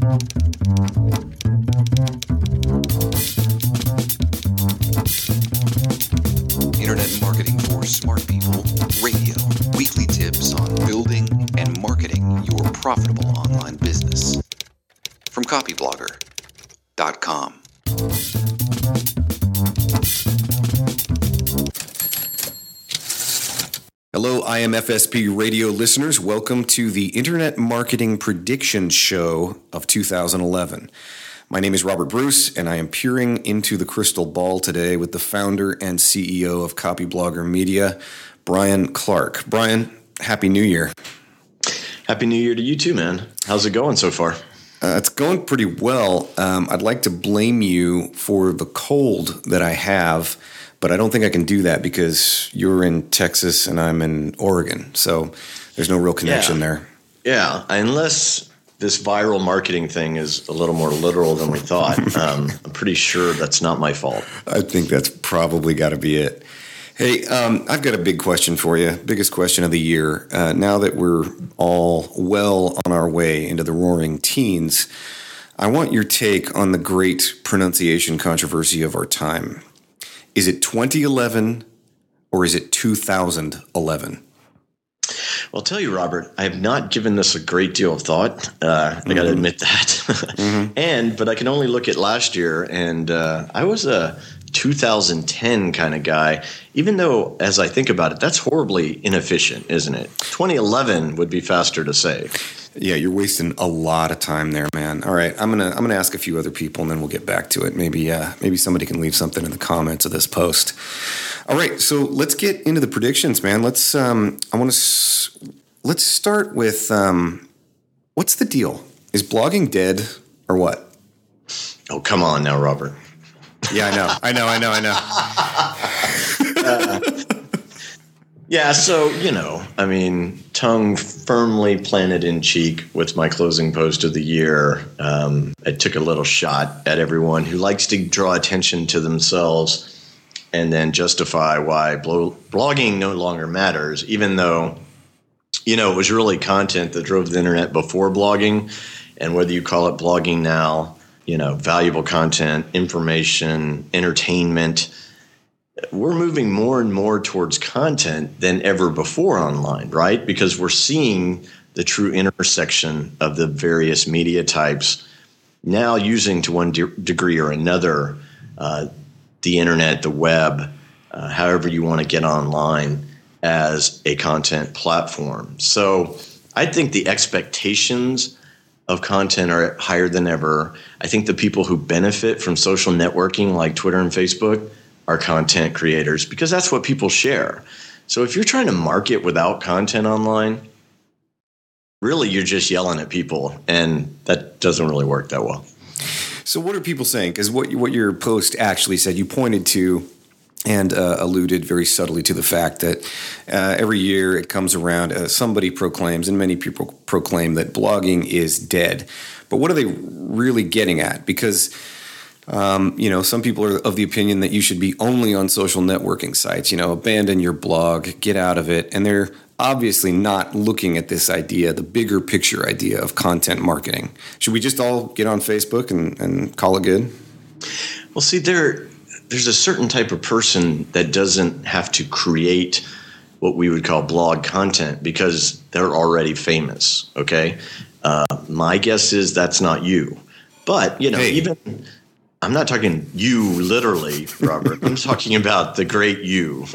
Internet Marketing for Smart People Radio. Weekly tips on building and marketing your profitable online business. From copyblogger.com. Hello, IMFSP radio listeners. Welcome to the Internet Marketing Prediction Show of 2011. My name is Robert Bruce, and I am peering into the crystal ball today with the founder and CEO of Copyblogger Media, Brian Clark. Brian, Happy New Year. Happy New Year to you too, man. How's it going so far? It's going pretty well. I'd like to blame you for the cold that I have, but I don't think I can do that because you're in Texas and I'm in Oregon. So there's no real connection there. Yeah, unless this viral marketing thing is a little more literal than we thought. I'm pretty sure that's not my fault. I think that's probably got to be it. Hey, I've got a big question for you, biggest question of the year. Now that we're all well on our way into the roaring teens, I want your take on the great pronunciation controversy of our time. Is it 2011 or is it 2011? Well, I'll tell you, Robert, I have not given this a great deal of thought. I got to admit that. But I can only look at last year, and I was a 2010 kind of guy, even though, as I think about it, that's horribly inefficient, isn't it? 2011 would be faster to say. Yeah, you're wasting a lot of time there, man. All right, I'm gonna ask a few other people, and then we'll get back to it. Maybe somebody can leave something in the comments of this post. All right, so let's get into the predictions, man. Let's start with what's the deal? Is blogging dead or what? Oh, come on now, Robert. Yeah, I know. Yeah, so, tongue firmly planted in cheek with my closing post of the year. I took a little shot at everyone who likes to draw attention to themselves and then justify why blogging no longer matters, even though, it was really content that drove the internet before blogging. And whether you call it blogging now, valuable content, information, entertainment, we're moving more and more towards content than ever before online, right? Because we're seeing the true intersection of the various media types now using to one degree or another the internet, the web, however you want to get online as a content platform. So I think the expectations of content are higher than ever. I think the people who benefit from social networking like Twitter and Facebook are content creators because that's what people share. So if you're trying to market without content online, really you're just yelling at people, and that doesn't really work that well. So what are people saying? Because what your post actually said, you pointed to and alluded very subtly to the fact that every year it comes around, somebody proclaims, and many people proclaim, that blogging is dead. But what are they really getting at? Because some people are of the opinion that you should be only on social networking sites, abandon your blog, get out of it. And they're obviously not looking at this idea, the bigger picture idea of content marketing. Should we just all get on Facebook and call it good? Well, see, there's a certain type of person that doesn't have to create what we would call blog content because they're already famous, okay? My guess is that's not you. But, even... I'm not talking you literally, Robert. I'm talking about the great you.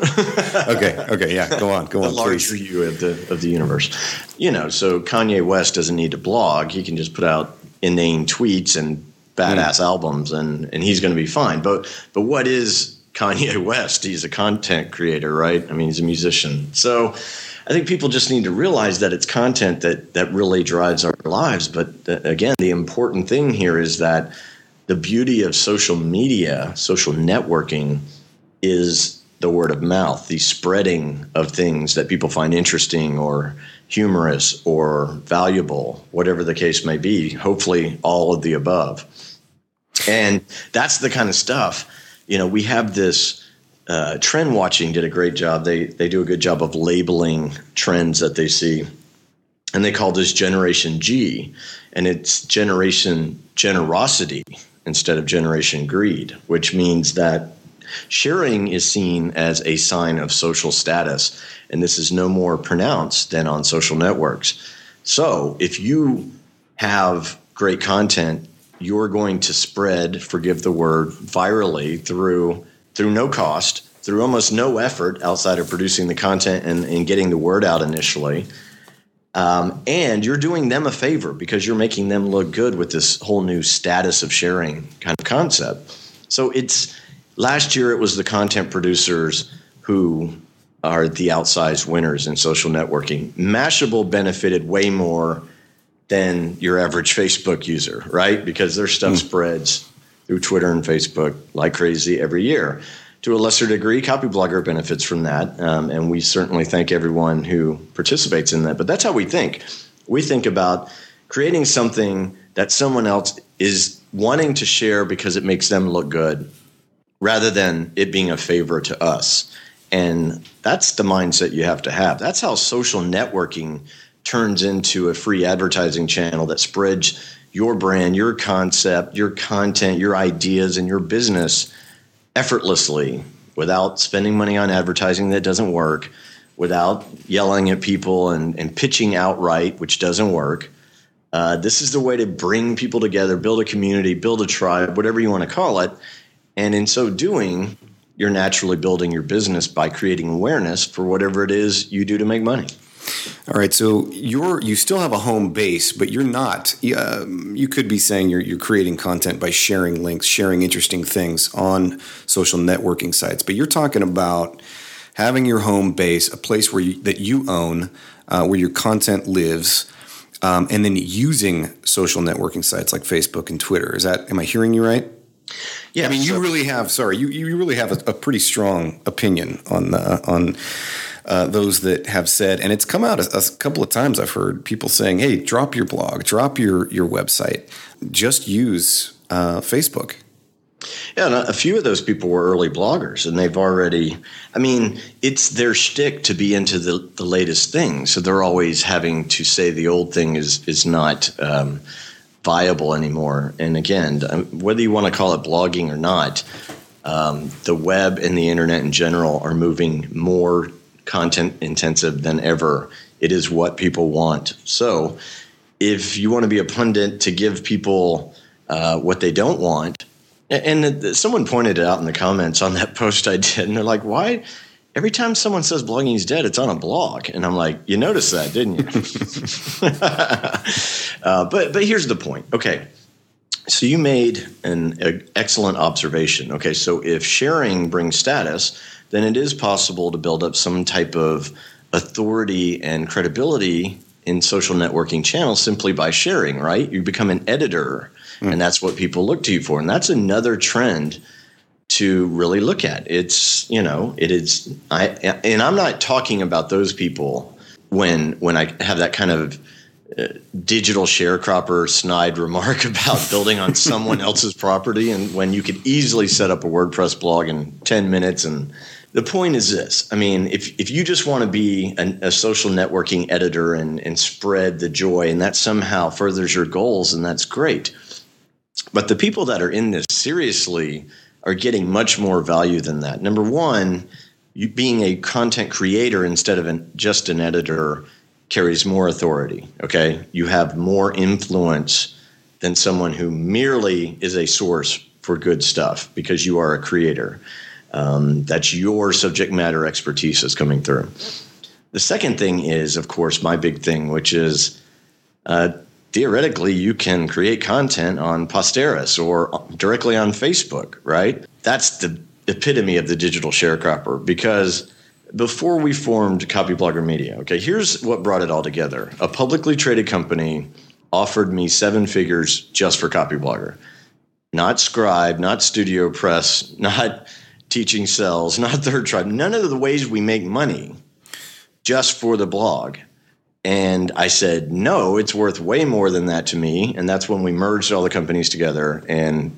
Okay, yeah, go on, the larger please. You of the universe. So Kanye West doesn't need to blog. He can just put out inane tweets and badass albums, and he's going to be fine. But what is Kanye West? He's a content creator, right? I mean, he's a musician. So I think people just need to realize that it's content that really drives our lives. But again, the important thing here is that the beauty of social media, social networking, is the word of mouth, the spreading of things that people find interesting or humorous or valuable, whatever the case may be, hopefully all of the above. And that's the kind of stuff, we have this Trend Watching did a great job. They do a good job of labeling trends that they see. And they call this Generation G, and it's generation generosity instead of generation greed, which means that sharing is seen as a sign of social status, and this is no more pronounced than on social networks. So if you have great content, you're going to spread, forgive the word, virally through no cost, through almost no effort outside of producing the content and getting the word out initially. And you're doing them a favor because you're making them look good with this whole new status of sharing kind of concept. So last year it was the content producers who are the outsized winners in social networking. Mashable benefited way more than your average Facebook user, right? Because their stuff spreads through Twitter and Facebook like crazy every year. To a lesser degree, Copyblogger benefits from that, and we certainly thank everyone who participates in that. But that's how we think. We think about creating something that someone else is wanting to share because it makes them look good, rather than it being a favor to us. And that's the mindset you have to have. That's how social networking turns into a free advertising channel that spreads your brand, your concept, your content, your ideas, and your business effortlessly without spending money on advertising that doesn't work, without yelling at people and pitching outright, which doesn't work. This is the way to bring people together, build a community, build a tribe, whatever you want to call it. And in so doing, you're naturally building your business by creating awareness for whatever it is you do to make money. All right, so you still have a home base, but you're not. You could be saying you're creating content by sharing links, sharing interesting things on social networking sites. But you're talking about having your home base, a place that you own, where your content lives, and then using social networking sites like Facebook and Twitter. Am I hearing you right? Yeah, I mean, you really have a pretty strong opinion on those that have said, and it's come out a couple of times. I've heard people saying, "Hey, drop your blog, drop your website, just use Facebook." Yeah, and a few of those people were early bloggers, and they've already. I mean, it's their shtick to be into the latest thing, so they're always having to say the old thing is not viable anymore. And again, whether you want to call it blogging or not, the web and the internet in general are moving more content intensive than ever. It is what people want. So if you want to be a pundit to give people what they don't want, and someone pointed it out in the comments on that post I did, and they're like, why every time someone says blogging is dead, it's on a blog? And I'm like, you noticed that, didn't you? But here's the point. Okay, so you made an excellent observation. Okay, so if sharing brings status, then it is possible to build up some type of authority and credibility in social networking channels simply by sharing, right? You become an editor, and that's what people look to you for. And that's another trend to really look at. It's, it is, and I'm not talking about those people when I have that kind of digital sharecropper snide remark about building on someone else's property, and when you could easily set up a WordPress blog in 10 minutes. And the point is this. I mean, if you just want to be a social networking editor and spread the joy, and that somehow furthers your goals, and that's great. But the people that are in this seriously are getting much more value than that. Number one, you being a content creator instead of just an editor carries more authority, okay? You have more influence than someone who merely is a source for good stuff because you are a creator. That's your subject matter expertise is coming through. The second thing is, of course, my big thing, which is theoretically you can create content on Posteris or directly on Facebook, right? That's the epitome of the digital sharecropper, because before we formed Copyblogger Media, okay, here's what brought it all together. A publicly traded company offered me 7 figures just for Copyblogger. Not Scribe, not Studio Press, not Teaching Cells, not Third Tribe, none of the ways we make money, just for the blog. And I said, no, it's worth way more than that to me. And that's when we merged all the companies together and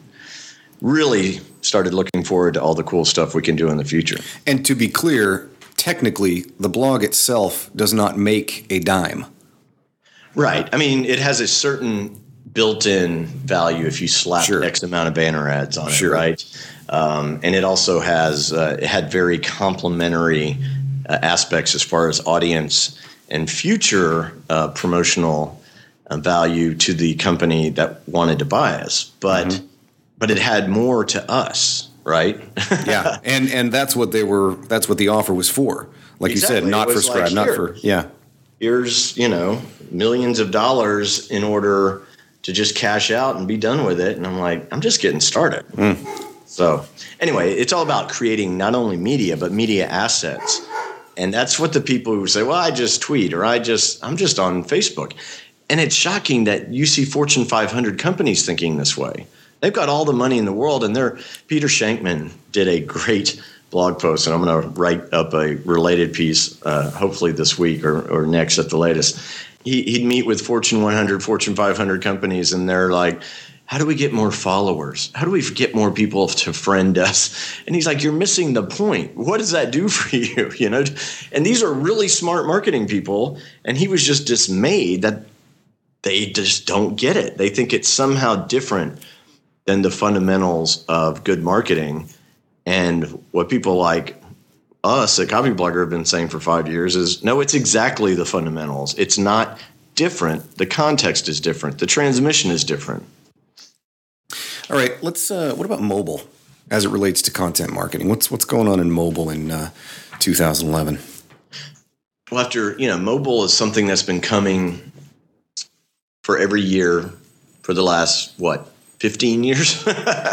really started looking forward to all the cool stuff we can do in the future. And to be clear, technically, the blog itself does not make a dime. Right. I mean, it has a certain built-in value if you slap X amount of banner ads on it, right? And it also has it had very complementary aspects as far as audience and future promotional value to the company that wanted to buy us, but it had more to us, right? Yeah, and that's what that's what the offer was for. Like you said, not for Scribe, not for Here's, millions of dollars in order to just cash out and be done with it. And I'm like, I'm just getting started. So anyway, it's all about creating not only media, but media assets. And that's what the people who say, well, I just tweet or I'm just on Facebook. And it's shocking that you see Fortune 500 companies thinking this way. They've got all the money in the world. And Peter Shankman did a great blog post, and I'm going to write up a related piece, hopefully this week or next at the latest. He'd meet with Fortune 100, Fortune 500 companies, and they're like, how do we get more followers? How do we get more people to friend us? And he's like, you're missing the point. What does that do for you? And these are really smart marketing people, and he was just dismayed that they just don't get it. They think it's somehow different than the fundamentals of good marketing. And what people like us at Copyblogger have been saying for 5 years is, no, it's exactly the fundamentals. It's not different. The context is different. The transmission is different. All right, let's. What about mobile as it relates to content marketing? What's going on in mobile in 2011? Well, mobile is something that's been coming for every year for the last 15 years.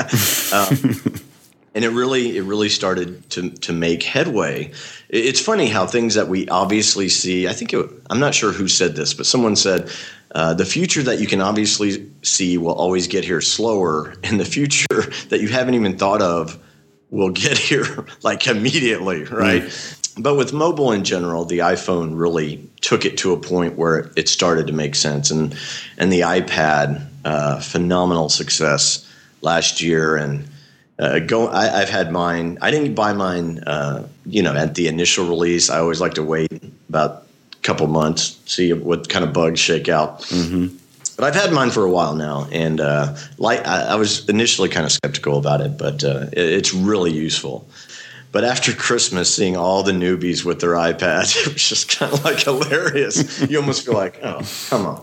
And it really started to make headway. It's funny how things that we obviously see, I'm not sure who said this, but someone said, the future that you can obviously see will always get here slower, and the future that you haven't even thought of will get here like immediately, right? But with mobile in general, the iPhone really took it to a point where it started to make sense. And the iPad, phenomenal success last year. And I've had mine. I didn't buy mine, at the initial release. I always like to wait about a couple months, see what kind of bugs shake out. But I've had mine for a while now, and I was initially kind of skeptical about it, but it's really useful. But after Christmas, seeing all the newbies with their iPads, it was just kind of like hilarious. You almost feel like, oh, come on,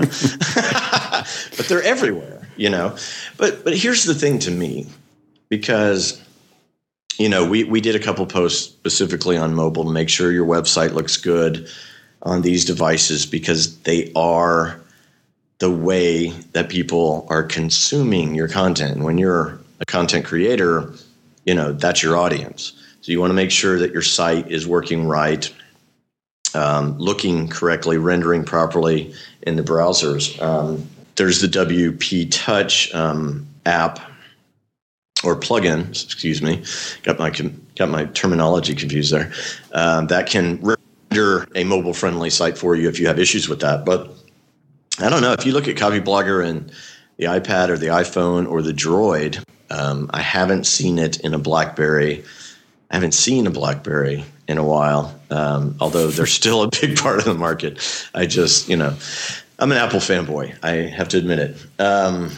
But they're everywhere, But here's the thing to me. Because, we did a couple posts specifically on mobile to make sure your website looks good on these devices, because they are the way that people are consuming your content. And when you're a content creator, that's your audience. So you want to make sure that your site is working right, looking correctly, rendering properly in the browsers. There's the WP Touch app. Or plugin, excuse me, got my terminology confused there. That can render a mobile-friendly site for you if you have issues with that. But I don't know, if you look at Copyblogger and the iPad or the iPhone or the Droid, I haven't seen it in a BlackBerry. I haven't seen a BlackBerry in a while, although they're still a big part of the market. I'm an Apple fanboy. I have to admit it.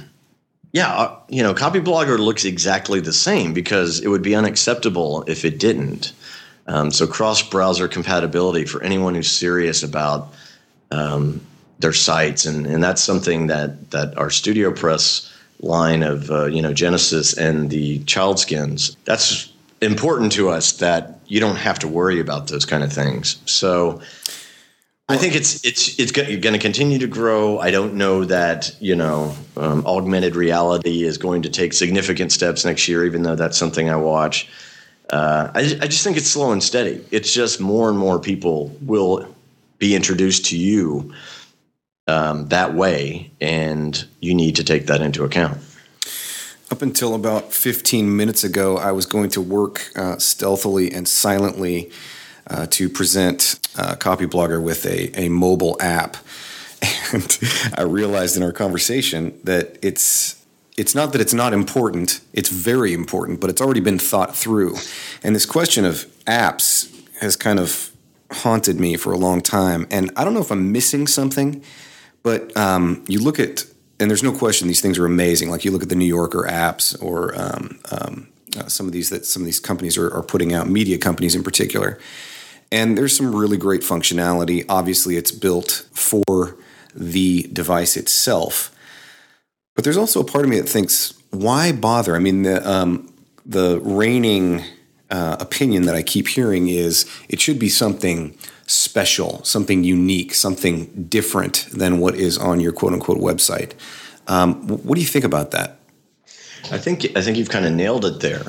Copyblogger looks exactly the same, because it would be unacceptable if it didn't. So cross-browser compatibility for anyone who's serious about their sites, and that's something that our Studio Press line of Genesis and the Child Skins, that's important to us, that you don't have to worry about those kind of things. So I think it's going to continue to grow. I don't know that augmented reality is going to take significant steps next year, even though that's something I watch. I just think it's slow and steady. It's just more and more people will be introduced to you that way, and you need to take that into account. Up until about 15 minutes ago, I was going to work stealthily and silently to present Copyblogger with a mobile app. And I realized in our conversation that it's not that it's not important, it's very important, but it's already been thought through. And this question of apps has kind of haunted me for a long time. And I don't know if I'm missing something, But you look at, and there's no question these things are amazing. Like you look at the New Yorker apps or some of these companies are putting out, media companies in particular. And there's some really great functionality. Obviously, it's built for the device itself. But there's also a part of me that thinks, why bother? I mean, the reigning opinion that I keep hearing is it should be something special, something unique, something different than what is on your quote-unquote website. What do you think about that? I think you've kind of nailed it there.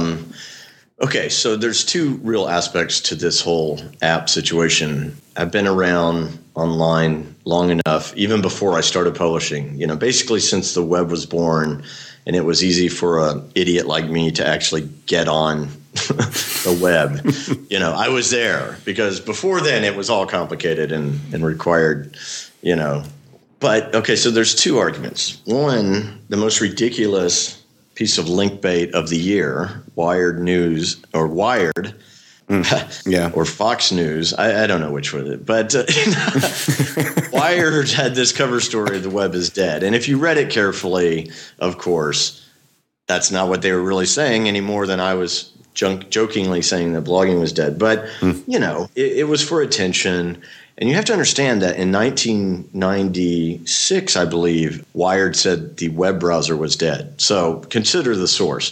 Okay, so there's two real aspects to this whole app situation. I've been around online long enough, even before I started publishing, basically since the web was born, and it was easy for an idiot like me to actually get on the web. I was there because before then it was all complicated and required, But, okay, so there's two arguments. One, the most ridiculous piece of link bait of the year, Wired News or Wired, or Fox News. I don't know which one, but Wired had this cover story, "The web is dead." And if you read it carefully, of course, that's not what they were really saying any more than I was jokingly saying that blogging was dead. But, it was for attention. And you have to understand that in 1996, I believe, Wired said the web browser was dead. So consider the source.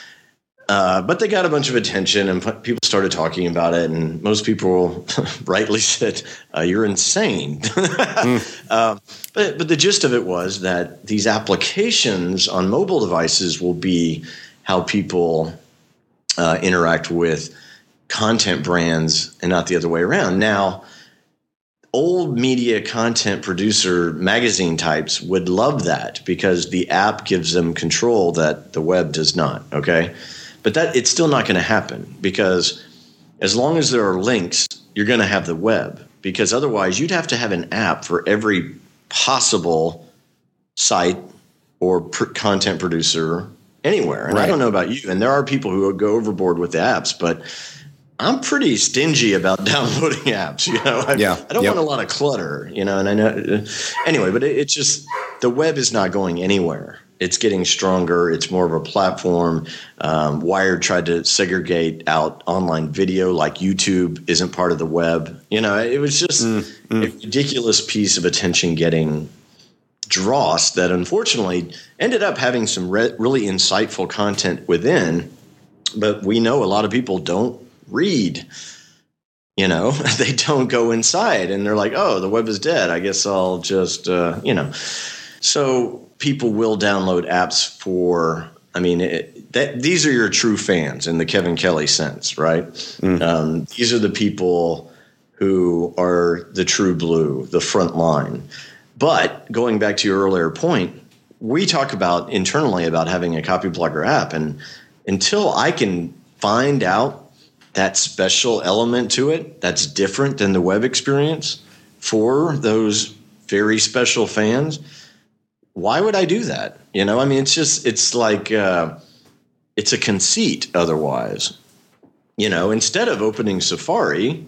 But they got a bunch of attention and people started talking about it. And most people rightly said, you're insane. But the gist of it was that these applications on mobile devices will be how people interact with content brands and not the other way around. Now, old media content producer magazine types would love that because the app gives them control that the web does not, okay? But that it's still not going to happen because as long as there are links, you're going to have the web because otherwise you'd have to have an app for every possible site or content producer anywhere. And right. I don't know about you, and there are people who go overboard with the apps, but I'm pretty stingy about downloading apps, I don't want a lot of clutter, and I know anyway, but it's just the web is not going anywhere. It's getting stronger. It's more of a platform. Wired tried to segregate out online video like YouTube isn't part of the web. It was just a ridiculous piece of attention getting dross that unfortunately ended up having some really insightful content within. But we know a lot of people don't read, they don't go inside and they're like, oh, the web is dead. I guess I'll just, So people will download apps for, these are your true fans in the Kevin Kelly sense, right? These are the people who are the true blue, the front line. But going back to your earlier point, we talk about internally about having a Copyblogger app. And until I can find out that special element to it that's different than the web experience for those very special fans, why would I do that? It's like it's a conceit otherwise. Instead of opening Safari,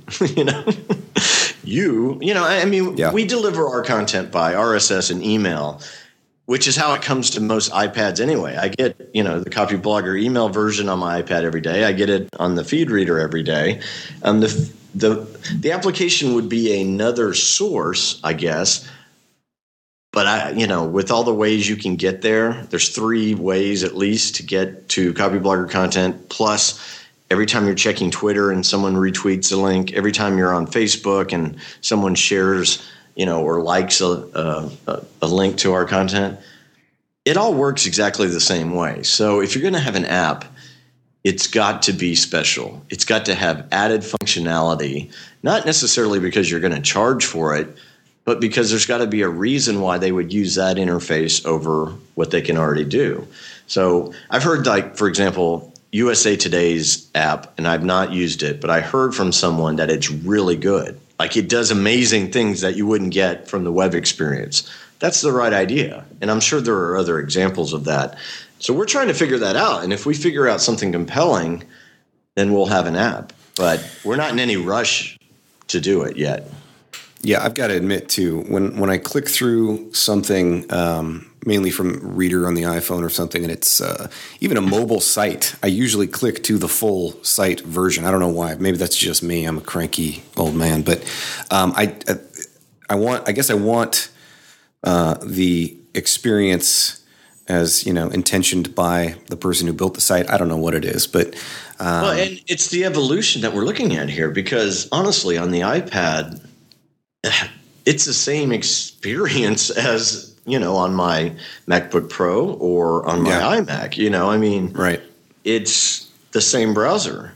we deliver our content by RSS and email, which is how it comes to most iPads anyway. I get, the Copyblogger email version on my iPad every day. I get it on the feed reader every day. The application would be another source, I guess. But with all the ways you can get there, there's 3 ways at least to get to Copyblogger content. Plus, every time you're checking Twitter and someone retweets a link, every time you're on Facebook and someone shares or likes a link to our content, it all works exactly the same way. So if you're going to have an app, it's got to be special. It's got to have added functionality, not necessarily because you're going to charge for it, but because there's got to be a reason why they would use that interface over what they can already do. So I've heard, for example, USA Today's app, and I've not used it, but I heard from someone that it's really good. It does amazing things that you wouldn't get from the web experience. That's the right idea. And I'm sure there are other examples of that. So we're trying to figure that out. And if we figure out something compelling, then we'll have an app. But we're not in any rush to do it yet. Yeah, I've got to admit too, when I click through something, mainly from Reader on the iPhone or something, and it's even a mobile site, I usually click to the full site version. I don't know why. Maybe that's just me. I'm a cranky old man, but I guess I want the experience as intentioned by the person who built the site. I don't know what it is, but well, and it's the evolution that we're looking at here, because honestly, on the iPad, it's the same experience as on my MacBook Pro or on my iMac. I mean, right? It's the same browser.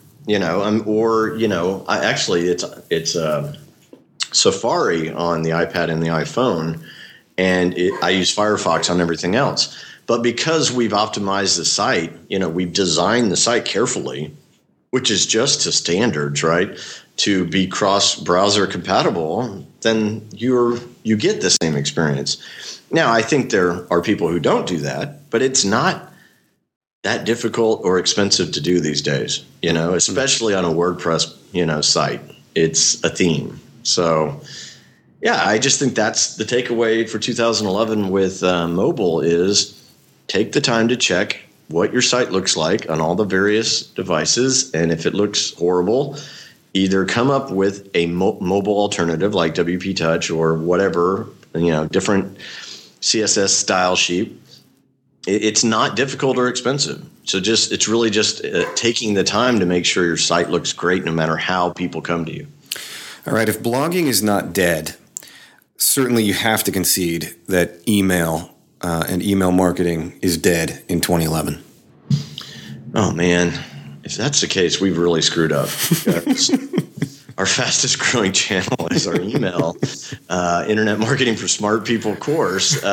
It's Safari on the iPad and the iPhone, and I use Firefox on everything else. But because we've optimized the site, we've designed the site carefully, which is just to standards, right? To be cross-browser compatible, then you get the same experience. Now, I think there are people who don't do that, but it's not that difficult or expensive to do these days, especially on a WordPress, site. It's a theme. So, yeah, I just think that's the takeaway for 2011 with mobile is take the time to check what your site looks like on all the various devices. And if it looks horrible, either come up with a mobile alternative like WP Touch or whatever, different CSS style sheet. It's not difficult or expensive. So it's really just taking the time to make sure your site looks great no matter how people come to you. All right. If blogging is not dead, certainly you have to concede that email and email marketing is dead in 2011. Oh, man. If that's the case, we've really screwed up. Our fastest growing channel is our email, Internet Marketing for Smart People course.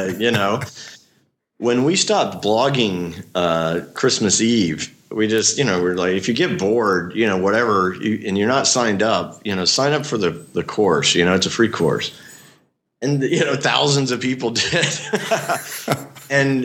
When we stopped blogging Christmas Eve, we just, we're like, if you get bored, whatever, and you're not signed up, sign up for the course. It's a free course. And, thousands of people did. And,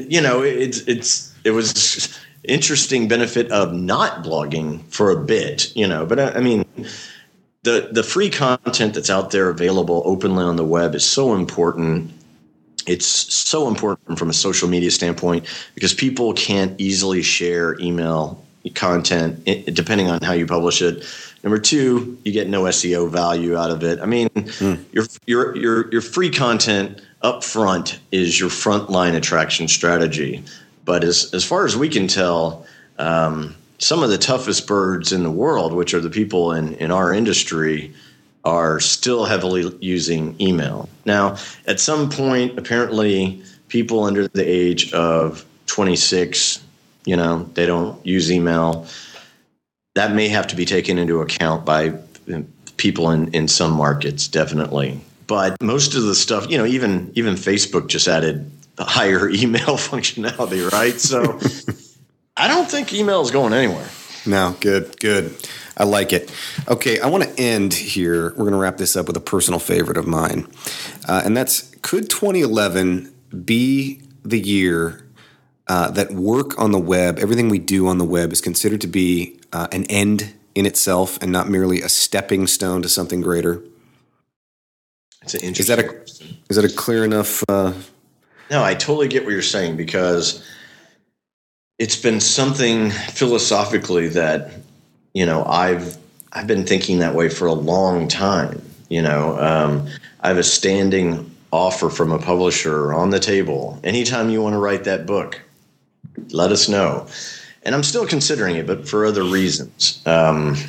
it was interesting benefit of not blogging for a bit, but I mean, the free content that's out there available openly on the web is so important. It's so important from a social media standpoint because people can't easily share email content depending on how you publish it. Number two, you get no SEO value out of it. I mean, your free content up front is your frontline attraction strategy. But as far as we can tell, some of the toughest birds in the world, which are the people in our industry, are still heavily using email. Now, at some point, apparently, people under the age of 26, they don't use email. That may have to be taken into account by people in some markets, definitely. But most of the stuff, even Facebook just added higher email functionality, right? So I don't think email is going anywhere. No, good. I like it. Okay, I want to end here. We're going to wrap this up with a personal favorite of mine. And that's, could 2011 be the year that work on the web, everything we do on the web, is considered to be an end in itself and not merely a stepping stone to something greater? It's an interesting question. Is that a clear enough... No, I totally get what you're saying, because it's been something philosophically that, I've been thinking that way for a long time. I have a standing offer from a publisher on the table. Anytime you want to write that book, let us know. And I'm still considering it, but for other reasons. But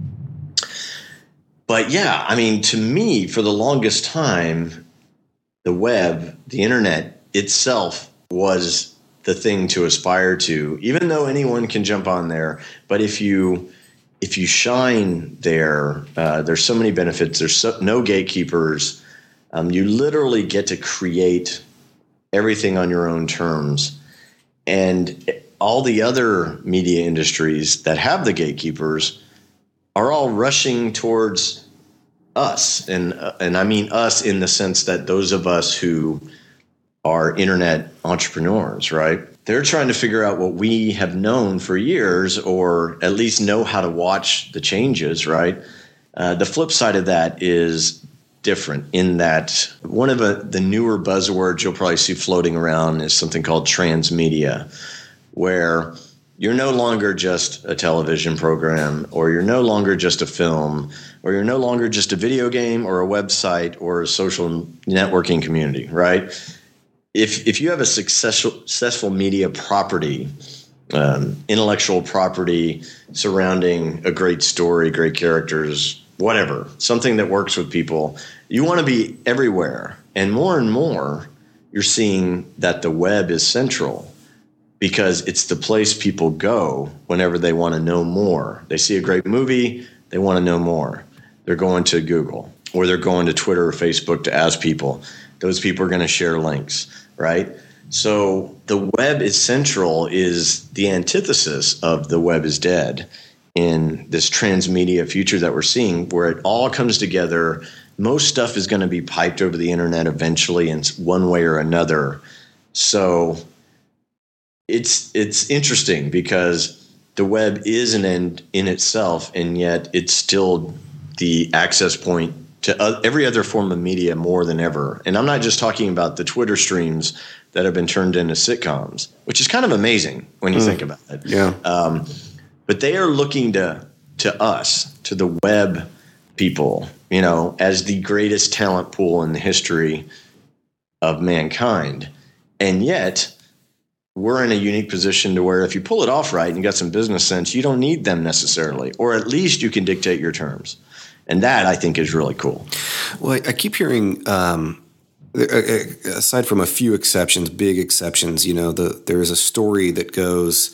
yeah, I mean, to me, for the longest time, the web, the internet itself was the thing to aspire to, even though anyone can jump on there. But if you shine there, there's so many benefits. There's no gatekeepers. You literally get to create everything on your own terms. And all the other media industries that have the gatekeepers are all rushing towards us. And I mean us in the sense that those of us who are internet entrepreneurs, right? They're trying to figure out what we have known for years, or at least know how to watch the changes, right? The flip side of that is different in that one of the newer buzzwords you'll probably see floating around is something called transmedia, where you're no longer just a television program, or you're no longer just a film, or you're no longer just a video game or a website or a social networking community, right? If you have a successful media property, intellectual property surrounding a great story, great characters, whatever, something that works with people, you want to be everywhere. And more, you're seeing that the web is central, because it's the place people go whenever they want to know more. They see a great movie, they want to know more. They're going to Google, or they're going to Twitter or Facebook to ask people. Those people are going to share links, right? So the web is central is the antithesis of the web is dead in this transmedia future that we're seeing, where it all comes together. Most stuff is going to be piped over the internet eventually in one way or another. So it's interesting because the web is an end in itself, and yet it's still the access point to every other form of media more than ever. And I'm not just talking about the Twitter streams that have been turned into sitcoms, which is kind of amazing when you think about it. Yeah. But they are looking to us, to the web people, as the greatest talent pool in the history of mankind. And yet we're in a unique position to where if you pull it off right and you got some business sense, you don't need them necessarily, or at least you can dictate your terms. And that, I think, is really cool. Well, I keep hearing, aside from a few exceptions, big exceptions, there is a story that goes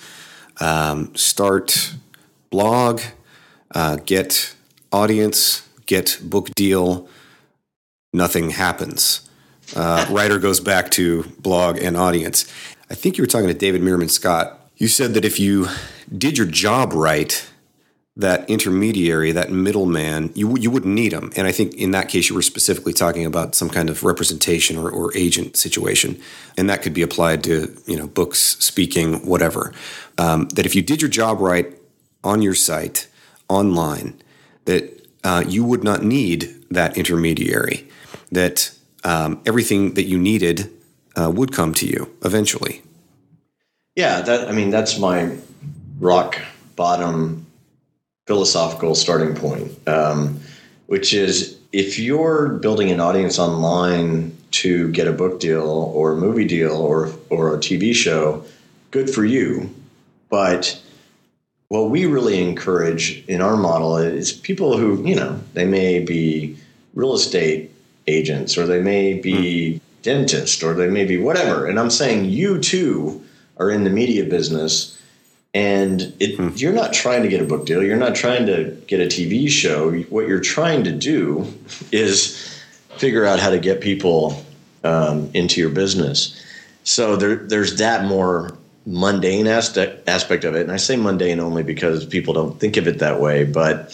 start blog, get audience, get book deal, nothing happens. Writer goes back to blog and audience. I think you were talking to David Meerman Scott. You said that if you did your job right, that intermediary, that middleman, you wouldn't need them. And I think in that case, you were specifically talking about some kind of representation or agent situation. And that could be applied to, books, speaking, whatever. That if you did your job right on your site, online, that you would not need that intermediary, that everything that you needed would come to you eventually. Yeah, that's my rock bottom philosophical starting point, which is if you're building an audience online to get a book deal or a movie deal or a TV show, good for you. But what we really encourage in our model is people who, they may be real estate agents, or they may be dentists, or they may be whatever. And I'm saying you too are in the media business. And you're not trying to get a book deal. You're not trying to get a TV show. What you're trying to do is figure out how to get people into your business. So there's that more mundane aspect of it. And I say mundane only because people don't think of it that way. But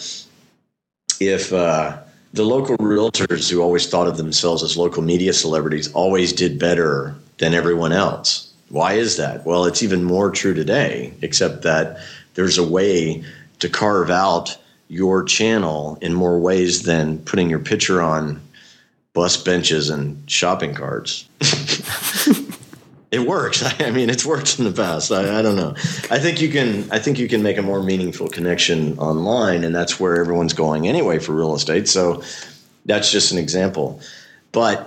if the local realtors who always thought of themselves as local media celebrities always did better than everyone else, why is that? Well, it's even more true today, except that there's a way to carve out your channel in more ways than putting your picture on bus benches and shopping carts. It works. It's worked in the past. I don't know. I think you can make a more meaningful connection online, and that's where everyone's going anyway for real estate. So that's just an example. But,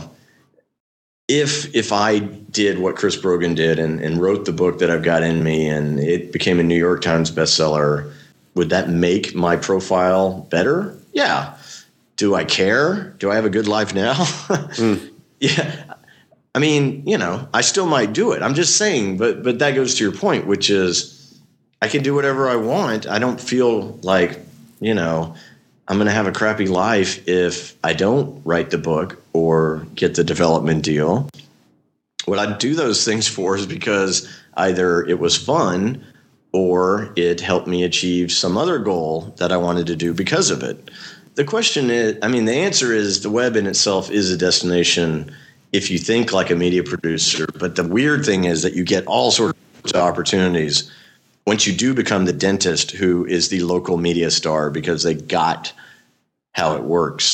if I did what Chris Brogan did and wrote the book that I've got in me and it became a New York Times bestseller, would that make my profile better? Yeah. Do I care? Do I have a good life now? Yeah. I still might do it. I'm just saying, but that goes to your point, which is I can do whatever I want. I don't feel like, I'm going to have a crappy life if I don't write the book or get the development deal. What I do those things for is because either it was fun or it helped me achieve some other goal that I wanted to do because of it. The question is, the answer is the web in itself is a destination if you think like a media producer. But the weird thing is that you get all sorts of opportunities once you do become the dentist who is the local media star because they got how it works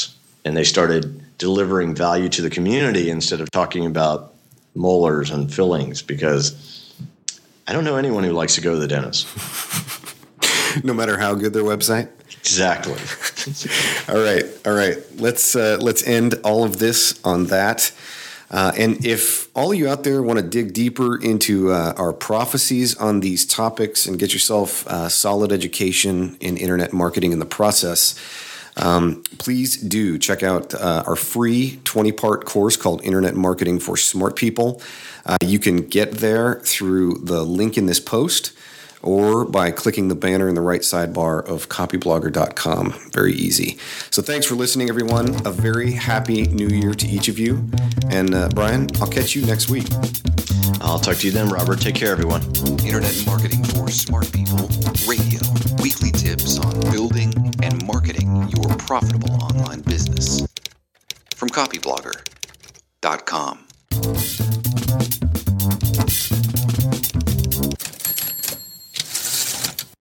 and they started delivering value to the community instead of talking about molars and fillings, because I don't know anyone who likes to go to the dentist. No matter how good their website? Exactly. All right. Let's end all of this on that. And if all of you out there want to dig deeper into our prophecies on these topics and get yourself solid education in internet marketing in the process, please do check out our free 20-part course called Internet Marketing for Smart People. You can get there through the link in this post or by clicking the banner in the right sidebar of copyblogger.com. Very easy. So thanks for listening, everyone. A very happy new year to each of you. And Brian, I'll catch you next week. I'll talk to you then, Robert. Take care, everyone. Internet Marketing for Smart People Radio. Weekly tips on building and marketing your profitable online business. From copyblogger.com.